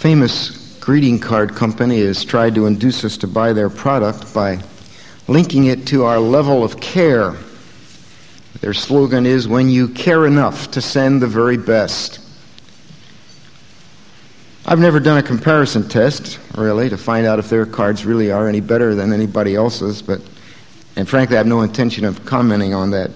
famous greeting card company has tried to induce us to buy their product by linking it to our level of care. Their slogan is, "When you care enough to send the very best." I've never done a comparison test, really, to find out if their cards really are any better than anybody else's, and frankly, I have no intention of commenting on that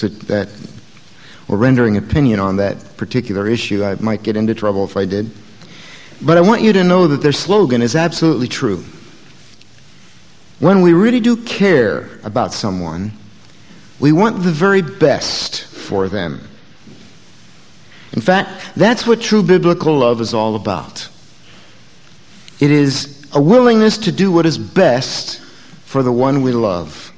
or rendering opinion on that particular issue. I might get into trouble if I did. But I want you to know that their slogan is absolutely true. When we really do care about someone, we want the very best for them. In fact, that's what true biblical love is all about. It is a willingness to do what is best for the one we love.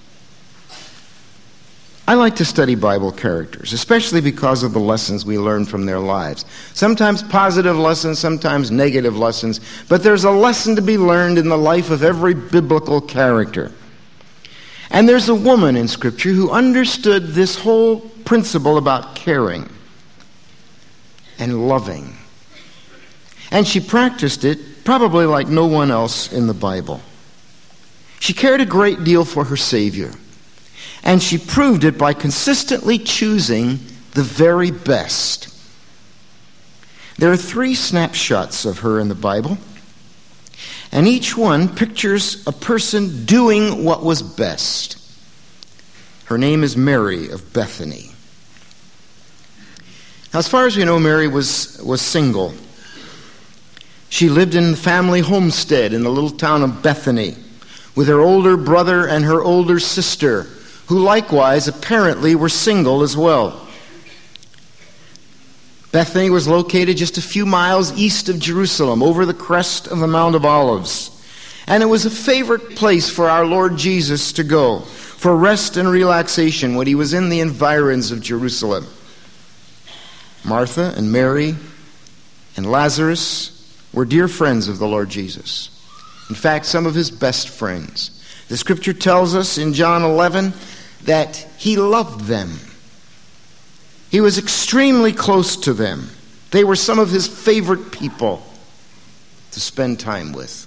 I like to study Bible characters, especially because of the lessons we learn from their lives. Sometimes positive lessons, sometimes negative lessons, but there's a lesson to be learned in the life of every biblical character. And there's a woman in Scripture who understood this whole principle about caring and loving. And she practiced it probably like no one else in the Bible. She cared a great deal for her Savior. And she proved it by consistently choosing the very best. There are 3 snapshots of her in the Bible, and each one pictures a person doing what was best. Her name is Mary of Bethany. Now, as far as we know, Mary was single. She lived in the family homestead in the little town of Bethany with her older brother and her older sister, who likewise apparently were single as well. Bethany was located just a few miles east of Jerusalem, over the crest of the Mount of Olives. And it was a favorite place for our Lord Jesus to go for rest and relaxation when he was in the environs of Jerusalem. Martha and Mary and Lazarus were dear friends of the Lord Jesus. In fact, some of his best friends. The Scripture tells us in John 11 that he loved them. He was extremely close to them. They were some of his favorite people to spend time with.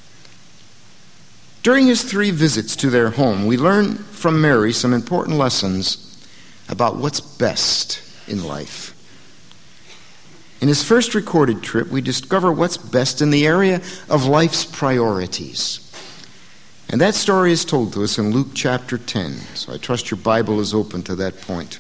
During his 3 visits to their home, we learn from Mary some important lessons about what's best in life. In his first recorded trip, we discover what's best in the area of life's priorities. And that story is told to us in Luke chapter 10. So I trust your Bible is open to that point.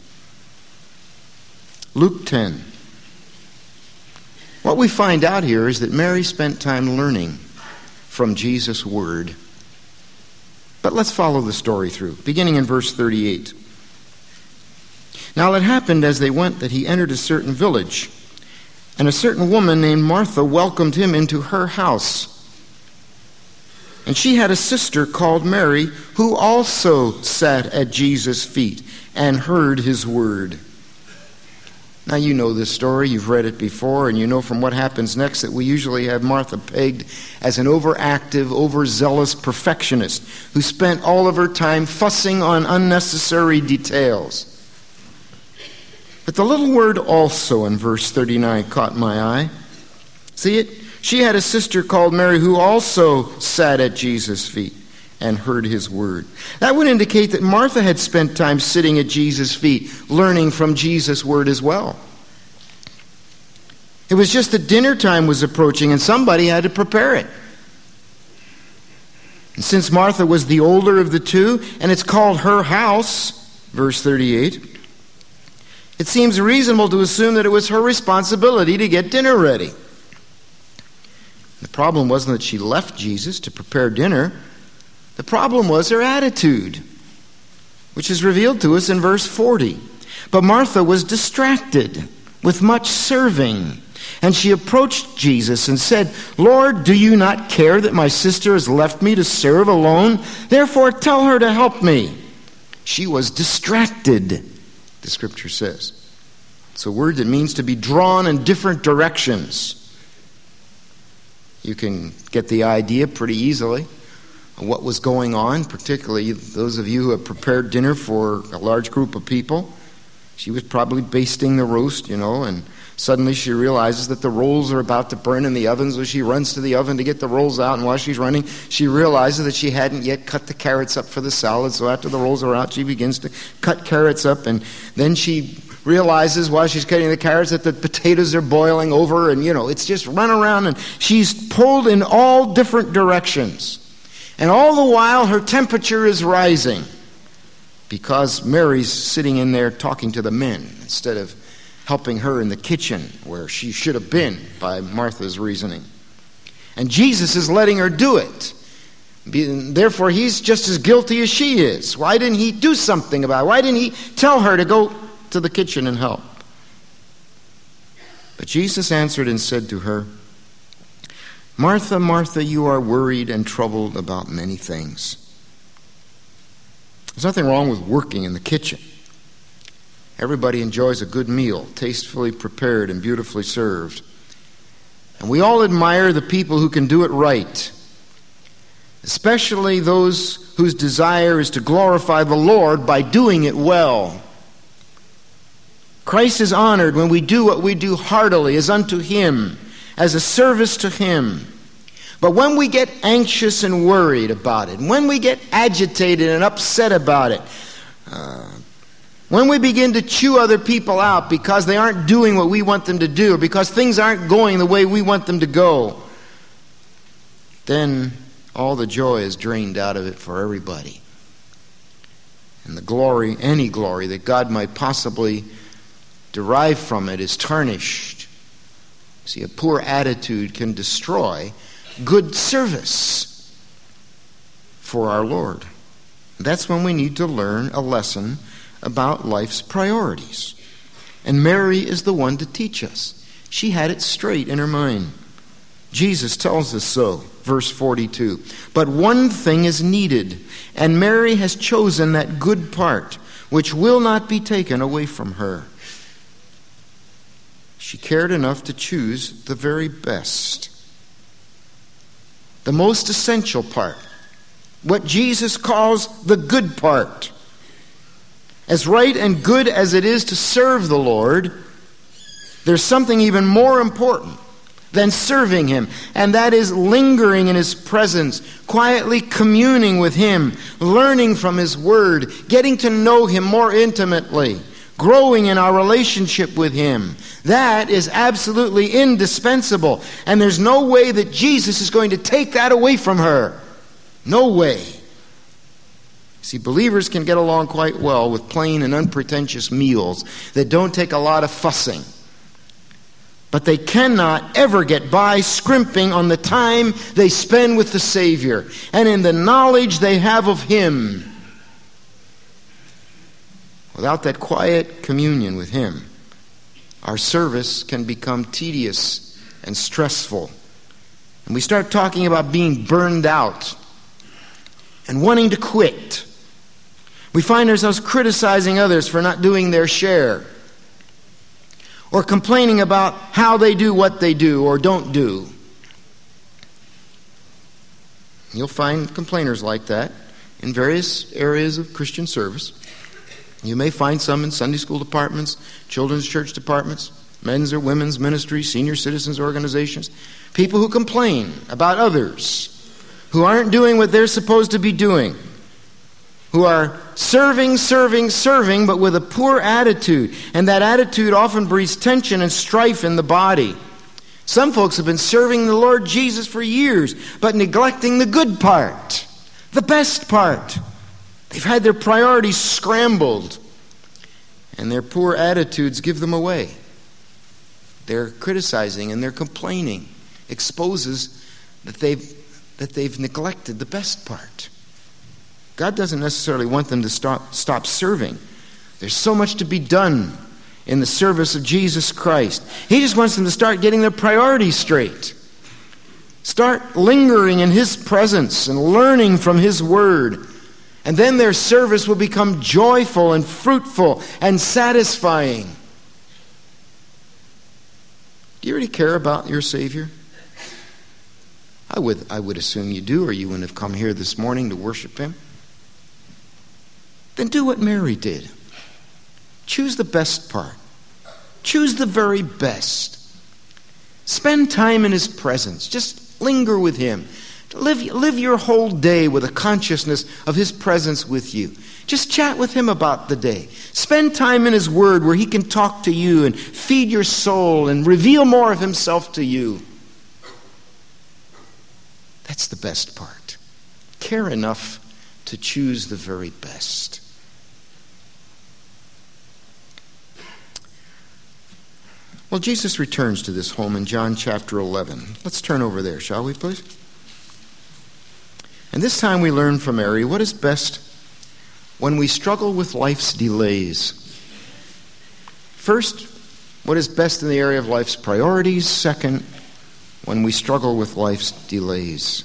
Luke 10. What we find out here is that Mary spent time learning from Jesus' word. But let's follow the story through, beginning in verse 38. Now it happened as they went that he entered a certain village, and a certain woman named Martha welcomed him into her house. And she had a sister called Mary, who also sat at Jesus' feet and heard his word. Now you know this story, you've read it before, and you know from what happens next that we usually have Martha pegged as an overactive, overzealous perfectionist who spent all of her time fussing on unnecessary details. But the little word "also" in verse 39 caught my eye. See it? She had a sister called Mary who also sat at Jesus' feet and heard his word. That would indicate that Martha had spent time sitting at Jesus' feet, learning from Jesus' word as well. It was just that dinner time was approaching and somebody had to prepare it. And since Martha was the older of the 2, and it's called her house, verse 38, it seems reasonable to assume that it was her responsibility to get dinner ready. The problem wasn't that she left Jesus to prepare dinner. The problem was her attitude, which is revealed to us in verse 40. But Martha was distracted with much serving, and she approached Jesus and said, "Lord, do you not care that my sister has left me to serve alone? Therefore tell her to help me." She was distracted, the Scripture says. It's a word that means to be drawn in different directions. You can get the idea pretty easily of what was going on, particularly those of you who have prepared dinner for a large group of people. She was probably basting the roast, and Suddenly she realizes that the rolls are about to burn in the oven, so she runs to the oven to get the rolls out, and while she's running, she realizes that she hadn't yet cut the carrots up for the salad, so after the rolls are out, she begins to cut carrots up, and then she realizes while she's cutting the carrots that the potatoes are boiling over, and it's just run around, and she's pulled in all different directions. And all the while, her temperature is rising because Mary's sitting in there talking to the men instead of helping her in the kitchen where she should have been by Martha's reasoning. And Jesus is letting her do it. Therefore, he's just as guilty as she is. Why didn't he do something about it? Why didn't he tell her to go to the kitchen and help? But Jesus answered and said to her, Martha, Martha, you are worried and troubled about many things. There's nothing wrong with working in the kitchen. Everybody enjoys a good meal, tastefully prepared and beautifully served. And we all admire the people who can do it right, especially those whose desire is to glorify the Lord by doing it well. Christ is honored when we do what we do heartily, as unto Him, as a service to Him. But when we get anxious and worried about it, when we get agitated and upset about it, when we begin to chew other people out because they aren't doing what we want them to do, or because things aren't going the way we want them to go, then all the joy is drained out of it for everybody. And the glory, any glory that God might possibly derive from it, is tarnished. See, a poor attitude can destroy good service for our Lord. That's when we need to learn a lesson about life's priorities. And Mary is the one to teach us. She had it straight in her mind. Jesus tells us so, verse 42. But one thing is needed, and Mary has chosen that good part, which will not be taken away from her. She cared enough to choose the very best, the most essential part, what Jesus calls the good part. As right and good as it is to serve the Lord, there's something even more important than serving Him, and that is lingering in His presence, quietly communing with Him, learning from His Word, getting to know Him more intimately, growing in our relationship with Him. That is absolutely indispensable, and there's no way that Jesus is going to take that away from her. No way. See, believers can get along quite well with plain and unpretentious meals that don't take a lot of fussing. But they cannot ever get by scrimping on the time they spend with the Savior and in the knowledge they have of Him. Without that quiet communion with Him, our service can become tedious and stressful. And we start talking about being burned out and wanting to quit. We find ourselves criticizing others for not doing their share, or complaining about how they do what they do or don't do. You'll find complainers like that in various areas of Christian service. You may find some in Sunday school departments, children's church departments, men's or women's ministries, senior citizens organizations. People who complain about others who aren't doing what they're supposed to be doing, who are serving, but with a poor attitude. And that attitude often breeds tension and strife in the body. Some folks have been serving the Lord Jesus for years, but neglecting the good part, the best part. They've had their priorities scrambled, and their poor attitudes give them away. Their criticizing and their complaining exposes that they've neglected the best part. God doesn't necessarily want them to stop serving. There's so much to be done in the service of Jesus Christ. He just wants them to start getting their priorities straight. Start lingering in His presence and learning from His Word. And then their service will become joyful and fruitful and satisfying. Do you really care about your Savior? I would assume you do, or you wouldn't have come here this morning to worship Him. Then do what Mary did. Choose the best part. Choose the very best. Spend time in His presence. Just linger with Him. Live your whole day with a consciousness of His presence with you. Just chat with Him about the day. Spend time in His Word where He can talk to you and feed your soul and reveal more of Himself to you. That's the best part. Care enough to choose the very best. Well, Jesus returns to this home in John chapter 11. Let's turn over there, shall we, please? And this time we learn from Mary what is best when we struggle with life's delays. First, what is best in the area of life's priorities. Second, when we struggle with life's delays.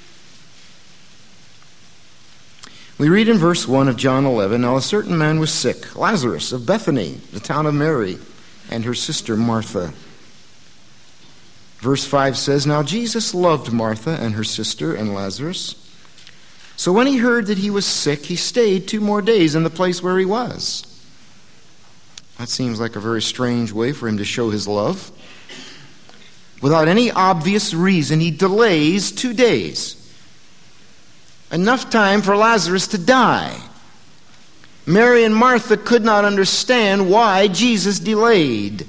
We read in verse 1 of John 11, "Now a certain man was sick, Lazarus of Bethany, the town of Mary, and her sister Martha." Verse 5 says, "Now Jesus loved Martha and her sister and Lazarus. So when he heard that he was sick, he stayed 2 more days in the place where he was." That seems like a very strange way for him to show his love. Without any obvious reason, he delays 2 days. Enough time for Lazarus to die. Mary and Martha could not understand why Jesus delayed.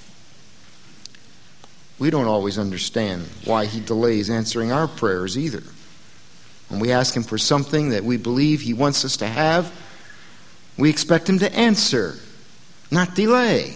We don't always understand why He delays answering our prayers either. When we ask Him for something that we believe He wants us to have, we expect Him to answer, not delay.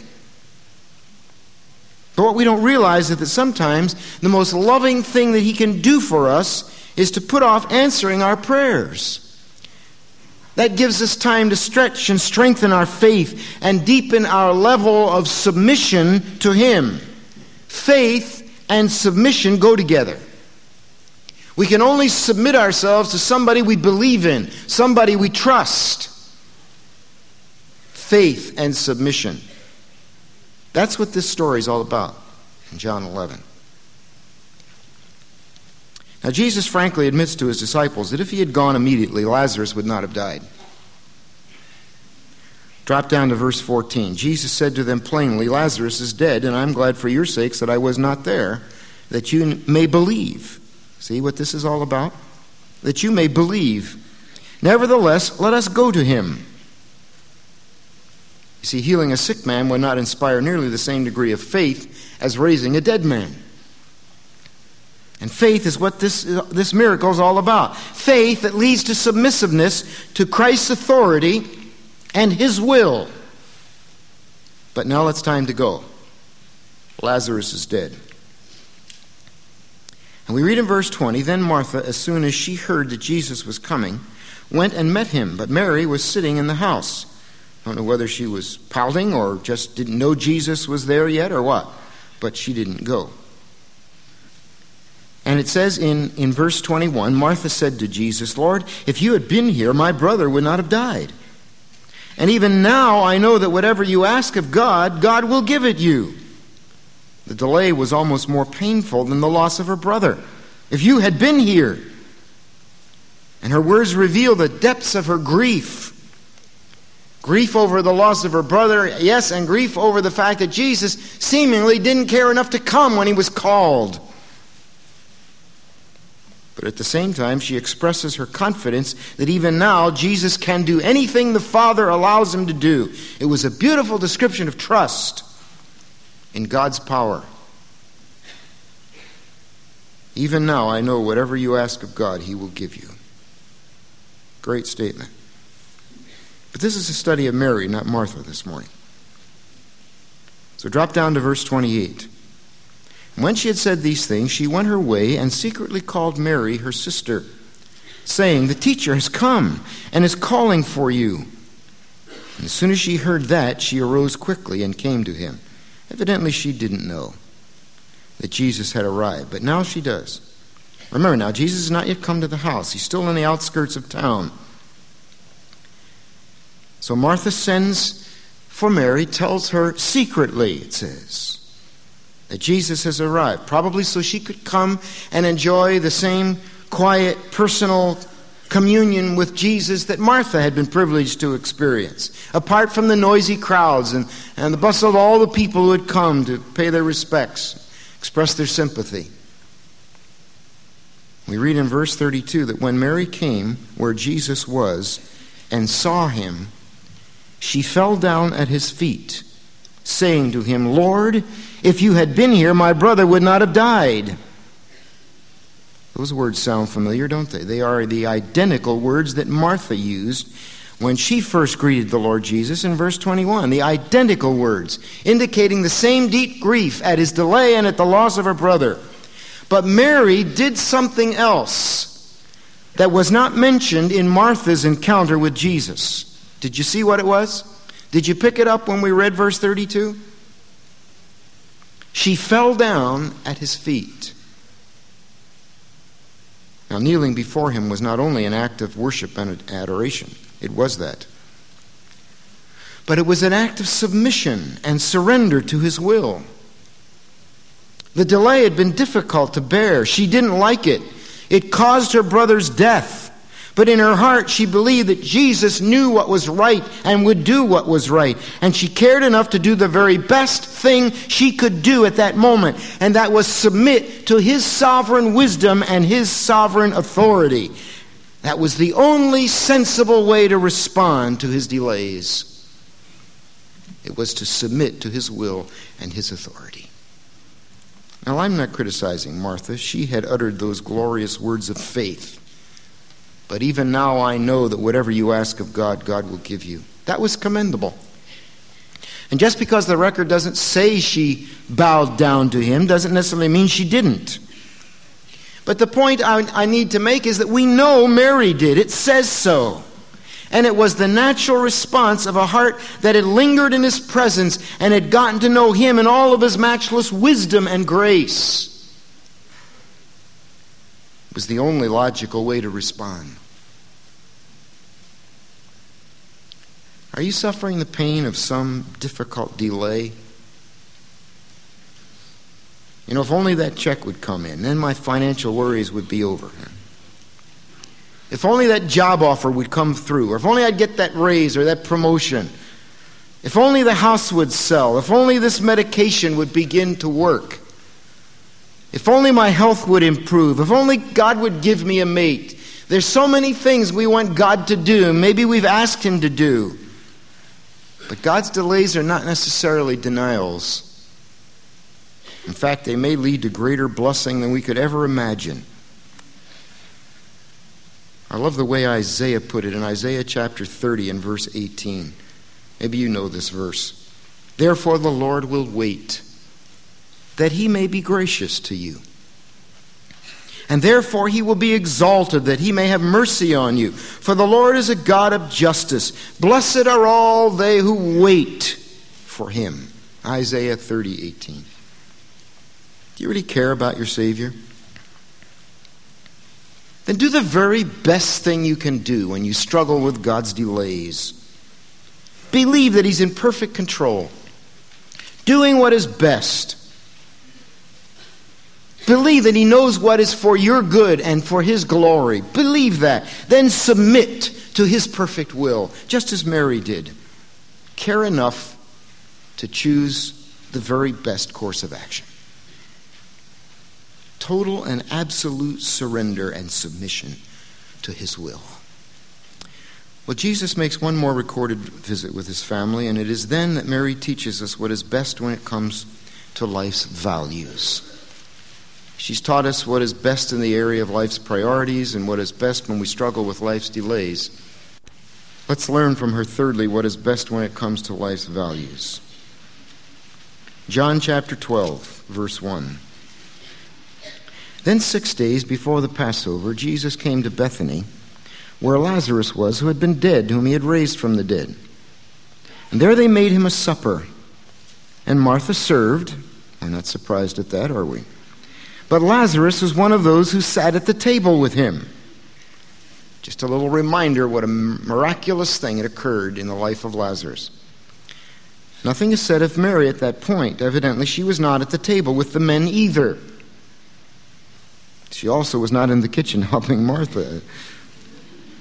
But what we don't realize is that sometimes the most loving thing that He can do for us is to put off answering our prayers. That gives us time to stretch and strengthen our faith and deepen our level of submission to Him. Faith and submission go together. We can only submit ourselves to somebody we believe in, somebody we trust. Faith and submission. That's what this story is all about in John 11. Now, Jesus frankly admits to His disciples that if He had gone immediately, Lazarus would not have died. Drop down to verse 14. Jesus said to them plainly, "Lazarus is dead, and I'm glad for your sakes that I was not there, that you may believe." See what this is all about? That you may believe. "Nevertheless, let us go to him." You see, healing a sick man would not inspire nearly the same degree of faith as raising a dead man. And faith is what this miracle is all about. Faith that leads to submissiveness to Christ's authority and His will. But now it's time to go. Lazarus is dead. And we read in verse 20, "Then Martha, as soon as she heard that Jesus was coming, went and met Him, but Mary was sitting in the house." I don't know whether she was pouting or just didn't know Jesus was there yet or what, but she didn't go. And it says in verse 21, Martha said to Jesus, "Lord, if you had been here, my brother would not have died. And even now I know that whatever you ask of God, God will give it you." The delay was almost more painful than the loss of her brother. "If you had been here." And her words reveal the depths of her grief. Grief over the loss of her brother, yes, and grief over the fact that Jesus seemingly didn't care enough to come when He was called. But at the same time, she expresses her confidence that even now Jesus can do anything the Father allows Him to do. It was a beautiful description of trust in God's power. "Even now I know whatever you ask of God, He will give you." Great statement. But this is a study of Mary, not Martha, this morning. So drop down to verse 28. "When she had said these things, she went her way and secretly called Mary, her sister, saying, 'The teacher has come and is calling for you.' And as soon as she heard that, she arose quickly and came to Him." Evidently, she didn't know that Jesus had arrived, but now she does. Remember now, Jesus has not yet come to the house. He's still on the outskirts of town. So Martha sends for Mary, tells her secretly, it says, that Jesus has arrived, probably so she could come and enjoy the same quiet, personal communion with Jesus that Martha had been privileged to experience, apart from the noisy crowds and the bustle of all the people who had come to pay their respects, express their sympathy. We read in verse 32 that when Mary came where Jesus was and saw him, she fell down at his feet, saying to him, "Lord, if you had been here, my brother would not have died." Those words sound familiar, don't they? They are the identical words that Martha used when she first greeted the Lord Jesus in verse 21. The identical words, indicating the same deep grief at his delay and at the loss of her brother. But Mary did something else that was not mentioned in Martha's encounter with Jesus. Did you see what it was? Did you pick it up when we read verse 32? She fell down at his feet. Now, kneeling before him was not only an act of worship and adoration. It was that. But it was an act of submission and surrender to his will. The delay had been difficult to bear. She didn't like it. It caused her brother's death. But in her heart, she believed that Jesus knew what was right and would do what was right. And she cared enough to do the very best thing she could do at that moment. And that was submit to his sovereign wisdom and his sovereign authority. That was the only sensible way to respond to his delays. It was to submit to his will and his authority. Now, I'm not criticizing Martha. She had uttered those glorious words of faith. But even now I know that whatever you ask of God, God will give you. That was commendable. And just because the record doesn't say she bowed down to him doesn't necessarily mean she didn't. But the point I need to make is that we know Mary did. It says so. And it was the natural response of a heart that had lingered in his presence and had gotten to know him in all of his matchless wisdom and grace. It was the only logical way to respond. Are you suffering the pain of some difficult delay? You know, if only that check would come in, then my financial worries would be over. If only that job offer would come through, or if only I'd get that raise or that promotion. If only the house would sell. If only this medication would begin to work. If only my health would improve. If only God would give me a mate. There's so many things we want God to do. Maybe we've asked him to do. But God's delays are not necessarily denials. In fact, they may lead to greater blessing than we could ever imagine. I love the way Isaiah put it in Isaiah chapter 30 and verse 18. Maybe you know this verse. Therefore the Lord will wait, that he may be gracious to you. And therefore he will be exalted, that he may have mercy on you. For the Lord is a God of justice. Blessed are all they who wait for him. Isaiah 30:18. Do you really care about your Savior? Then do the very best thing you can do when you struggle with God's delays. Believe that he's in perfect control, doing what is best. Believe that he knows what is for your good and for his glory. Believe that. Then submit to his perfect will, just as Mary did. Care enough to choose the very best course of action. Total and absolute surrender and submission to his will. Well, Jesus makes one more recorded visit with his family, and it is then that Mary teaches us what is best when it comes to life's values. She's taught us what is best in the area of life's priorities and what is best when we struggle with life's delays. Let's learn from her, thirdly, what is best when it comes to life's values. John chapter 12, verse 1. Then 6 days before the Passover, Jesus came to Bethany, where Lazarus was, who had been dead, whom he had raised from the dead. And there they made him a supper. And Martha served. We're not surprised at that, are we? But Lazarus was one of those who sat at the table with him. Just a little reminder what a miraculous thing had occurred in the life of Lazarus. Nothing is said of Mary at that point. Evidently, she was not at the table with the men either. She also was not in the kitchen helping Martha.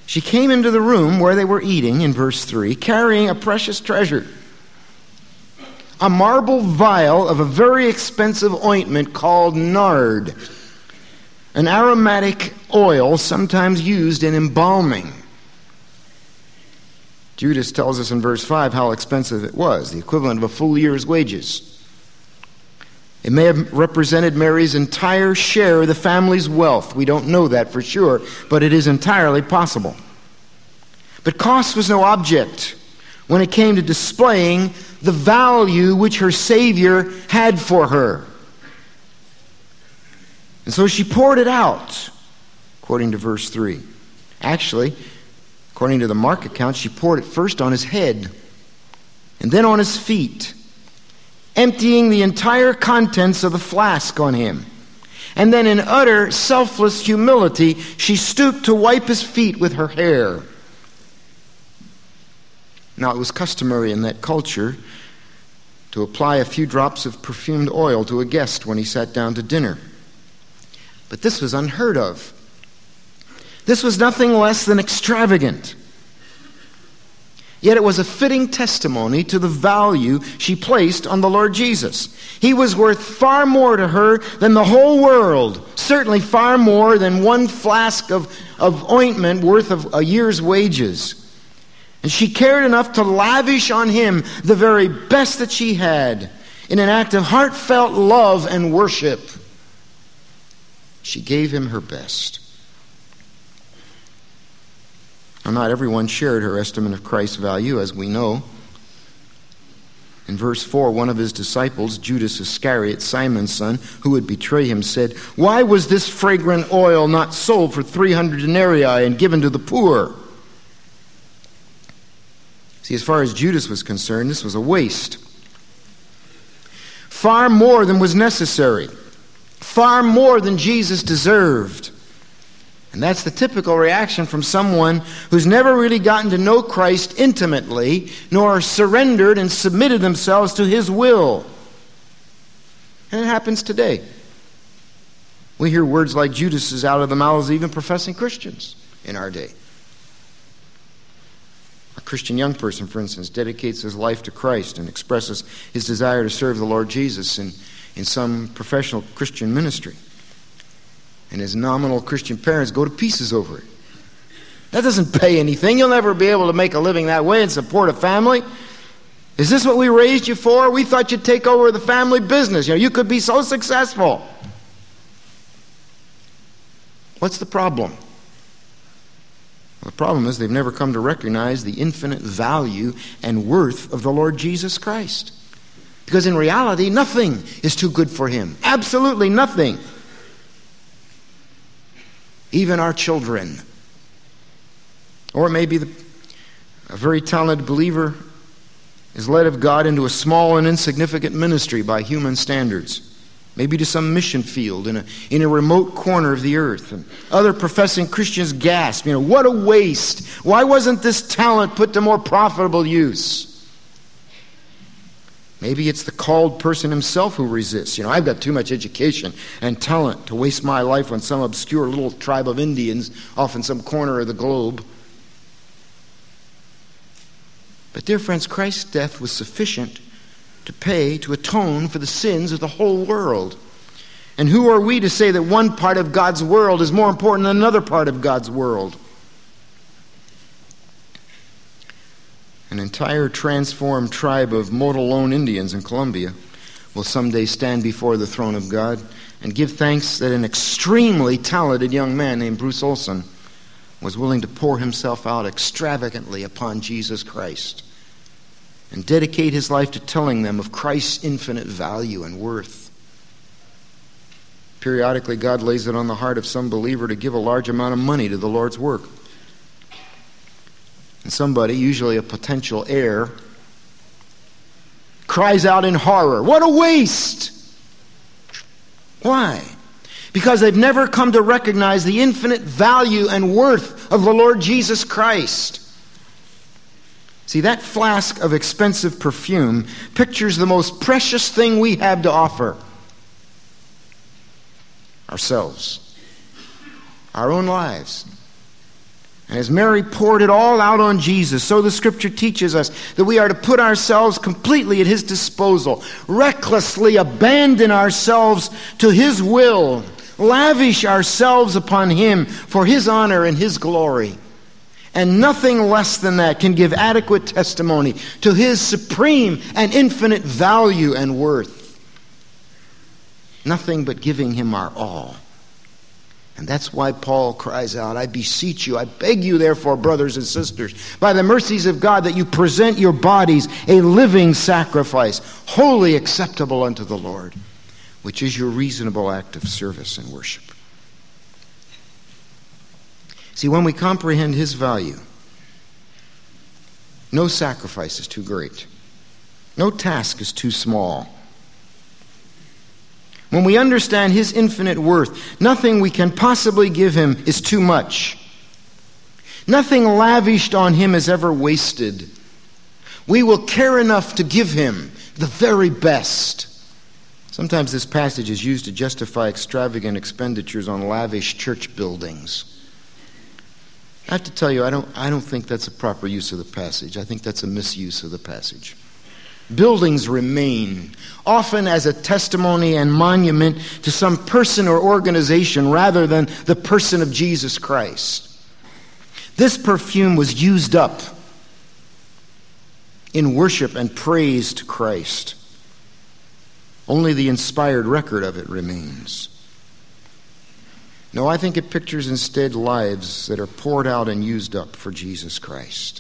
She came into the room where they were eating, in verse 3, carrying a precious treasure, a marble vial of a very expensive ointment called nard, an aromatic oil sometimes used in embalming. Judas tells us in verse 5 how expensive it was, the equivalent of a full year's wages. It may have represented Mary's entire share of the family's wealth. We don't know that for sure, but it is entirely possible. But cost was no object when it came to displaying the value which her Savior had for her. And so she poured it out, according to verse 3. Actually, according to the Mark account, she poured it first on his head and then on his feet, emptying the entire contents of the flask on him. And then in utter selfless humility, she stooped to wipe his feet with her hair. Now, it was customary in that culture to apply a few drops of perfumed oil to a guest when he sat down to dinner. But this was unheard of. This was nothing less than extravagant. Yet it was a fitting testimony to the value she placed on the Lord Jesus. He was worth far more to her than the whole world, certainly far more than one flask of ointment worth of a year's wages. And she cared enough to lavish on him the very best that she had in an act of heartfelt love and worship. She gave him her best. Now, not everyone shared her estimate of Christ's value, as we know. In verse 4, one of his disciples, Judas Iscariot, Simon's son, who would betray him, said, "Why was this fragrant oil not sold for 300 denarii and given to the poor?" See, as far as Judas was concerned, this was a waste. Far more than was necessary. Far more than Jesus deserved. And that's the typical reaction from someone who's never really gotten to know Christ intimately, nor surrendered and submitted themselves to his will. And it happens today. We hear words like Judas's out of the mouths of even professing Christians in our day. A Christian young person, for instance, dedicates his life to Christ and expresses his desire to serve the Lord Jesus in some professional Christian ministry. And his nominal Christian parents go to pieces over it. That doesn't pay anything. You'll never be able to make a living that way and support a family. Is this what we raised you for? We thought you'd take over the family business. You could be so successful. What's the problem? Well, the problem is they've never come to recognize the infinite value and worth of the Lord Jesus Christ. Because in reality, nothing is too good for him. Absolutely nothing. Even our children. Or maybe a very talented believer is led of God into a small and insignificant ministry by human standards. Maybe to some mission field in a remote corner of the earth. And other professing Christians gasp, what a waste. Why wasn't this talent put to more profitable use? Maybe it's the called person himself who resists. I've got too much education and talent to waste my life on some obscure little tribe of Indians off in some corner of the globe. But dear friends, Christ's death was sufficient to atone for the sins of the whole world. And who are we to say that one part of God's world is more important than another part of God's world? An entire transformed tribe of Mogollon Indians in Colombia will someday stand before the throne of God and give thanks that an extremely talented young man named Bruce Olson was willing to pour himself out extravagantly upon Jesus Christ and dedicate his life to telling them of Christ's infinite value and worth. Periodically, God lays it on the heart of some believer to give a large amount of money to the Lord's work. And somebody, usually a potential heir, cries out in horror, "What a waste!" Why? Because they've never come to recognize the infinite value and worth of the Lord Jesus Christ. See, that flask of expensive perfume pictures the most precious thing we have to offer. Ourselves. Our own lives. And as Mary poured it all out on Jesus, so the Scripture teaches us that we are to put ourselves completely at His disposal, recklessly abandon ourselves to His will, lavish ourselves upon Him for His honor and His glory. And nothing less than that can give adequate testimony to His supreme and infinite value and worth. Nothing but giving Him our all. And that's why Paul cries out, I beseech you, I beg you therefore, brothers and sisters, by the mercies of God, that you present your bodies a living sacrifice, wholly acceptable unto the Lord, which is your reasonable act of service and worship. See, when we comprehend His value, no sacrifice is too great. No task is too small. When we understand His infinite worth, nothing we can possibly give Him is too much. Nothing lavished on Him is ever wasted. We will care enough to give Him the very best. Sometimes this passage is used to justify extravagant expenditures on lavish church buildings. I have to tell you, I don't think that's a proper use of the passage. I think that's a misuse of the passage. Buildings remain, often as a testimony and monument to some person or organization rather than the person of Jesus Christ. This perfume was used up in worship and praise to Christ. Only the inspired record of it remains. No, I think it pictures instead lives that are poured out and used up for Jesus Christ.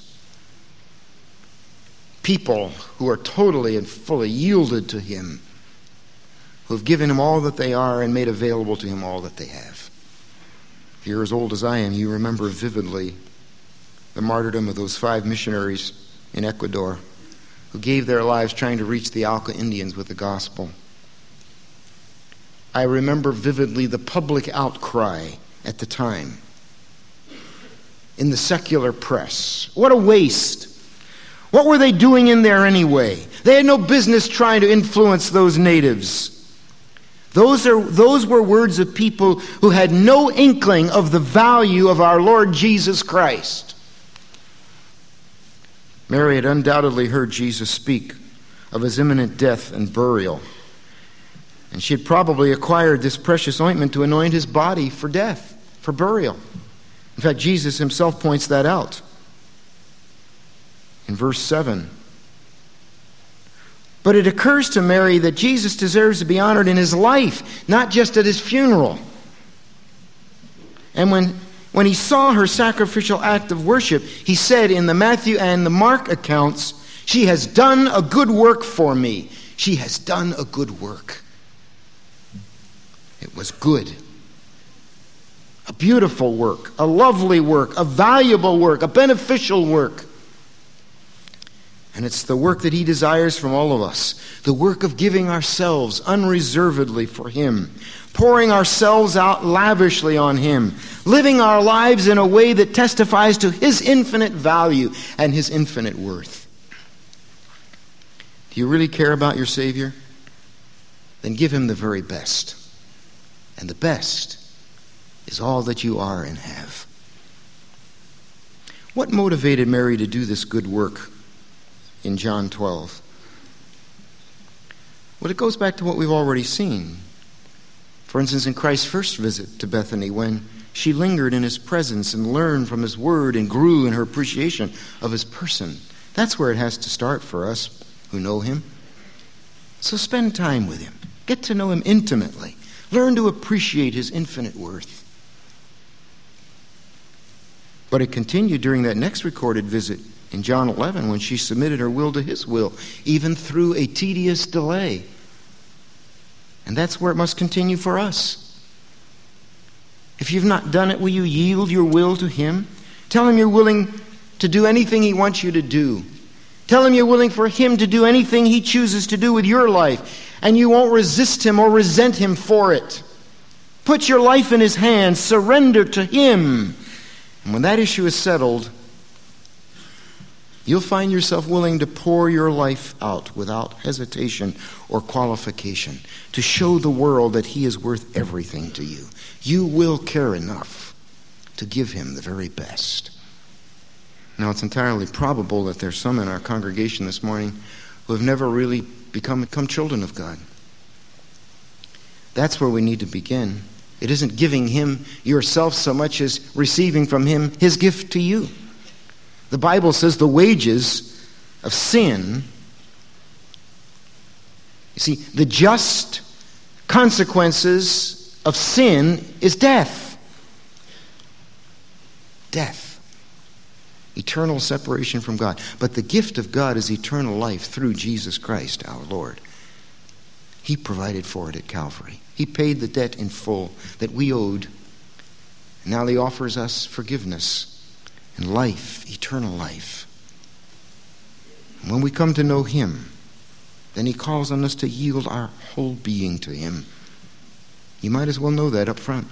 People who are totally and fully yielded to Him, who have given Him all that they are and made available to Him all that they have. If you're as old as I am, you remember vividly the martyrdom of those 5 missionaries in Ecuador who gave their lives trying to reach the Auca Indians with the gospel. I remember vividly the public outcry at the time in the secular press. What a waste! What were they doing in there anyway? They had no business trying to influence those natives. Those were words of people who had no inkling of the value of our Lord Jesus Christ. Mary had undoubtedly heard Jesus speak of His imminent death and burial. And she had probably acquired this precious ointment to anoint His body for death, for burial. In fact, Jesus Himself points that out. In verse 7. But it occurs to Mary that Jesus deserves to be honored in His life, not just at His funeral. And when He saw her sacrificial act of worship, He said in the Matthew and the Mark accounts, she has done a good work for me. She has done a good work. It was good. A beautiful work, a lovely work, a valuable work, a beneficial work. And it's the work that He desires from all of us. The work of giving ourselves unreservedly for Him. Pouring ourselves out lavishly on Him. Living our lives in a way that testifies to His infinite value and His infinite worth. Do you really care about your Savior? Then give Him the very best. And the best is all that you are and have. What motivated Mary to do this good work in John 12? Well, it goes back to what we've already seen. For instance, in Christ's first visit to Bethany, when she lingered in His presence and learned from His word and grew in her appreciation of His person. That's where it has to start for us who know Him. So spend time with Him. Get to know Him intimately. Learn to appreciate His infinite worth. But it continued during that next recorded visit in John 11 when she submitted her will to His will, even through a tedious delay. And that's where it must continue for us. If you've not done it, will you yield your will to Him? Tell Him you're willing to do anything He wants you to do. Tell Him you're willing for Him to do anything He chooses to do with your life, and you won't resist Him or resent Him for it. Put your life in His hands. Surrender to Him. And when that issue is settled, you'll find yourself willing to pour your life out without hesitation or qualification to show the world that He is worth everything to you. You will care enough to give him the very best. Now, it's entirely probable that there's some in our congregation this morning who have never really become children of God. That's where we need to begin. It isn't giving him yourself so much as receiving from him his gift to you. The Bible says the wages of sin, you see, the just consequences of sin is death. Death. Eternal separation from God. But the gift of God is eternal life through Jesus Christ our Lord. He provided for it at Calvary. He paid the debt in full that we owed. And now he offers us forgiveness and life, eternal life. And when we come to know him, then he calls on us to yield our whole being to him. You might as well know that up front.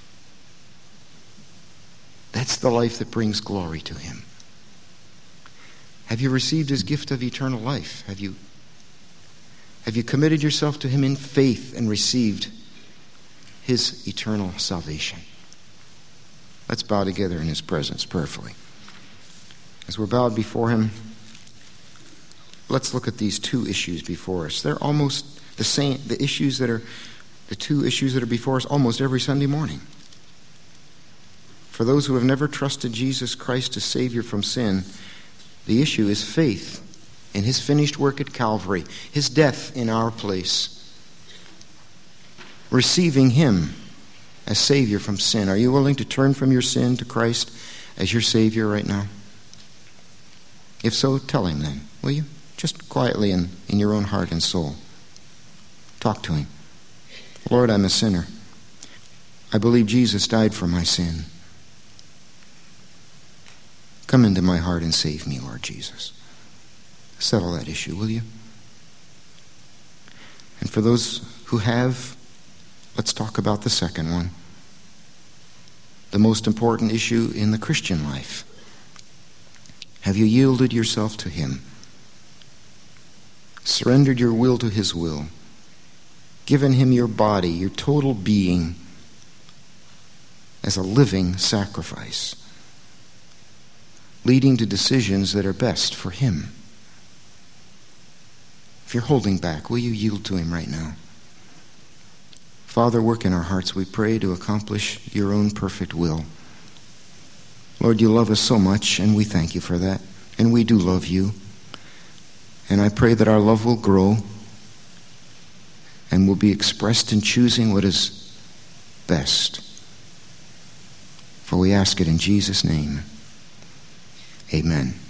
That's the life that brings glory to him. Have you received his gift of eternal life? Have you committed yourself to him in faith and received his eternal salvation? Let's bow together in his presence prayerfully. As we're bowed before him, let's look at these two issues before us. They're almost the same, the two issues that are before us almost every Sunday morning. For those who have never trusted Jesus Christ as Savior from sin, the issue is faith in his finished work at Calvary, his death in our place, receiving him as Savior from sin. Are you willing to turn from your sin to Christ as your Savior right now? If so, tell him then, will you? Just quietly in your own heart and soul. Talk to him. Lord, I'm a sinner. I believe Jesus died for my sin. Come into my heart and save me, Lord Jesus. Settle that issue, will you? And for those who have, let's talk about the second one. The most important issue in the Christian life. Have you yielded yourself to him? Surrendered your will to his will? Given him your body, your total being, as a living sacrifice, leading to decisions that are best for him? If you're holding back, will you yield to him right now? Father, work in our hearts, we pray, to accomplish your own perfect will. Lord, you love us so much, and we thank you for that. And we do love you. And I pray that our love will grow and will be expressed in choosing what is best. For we ask it in Jesus' name. Amen.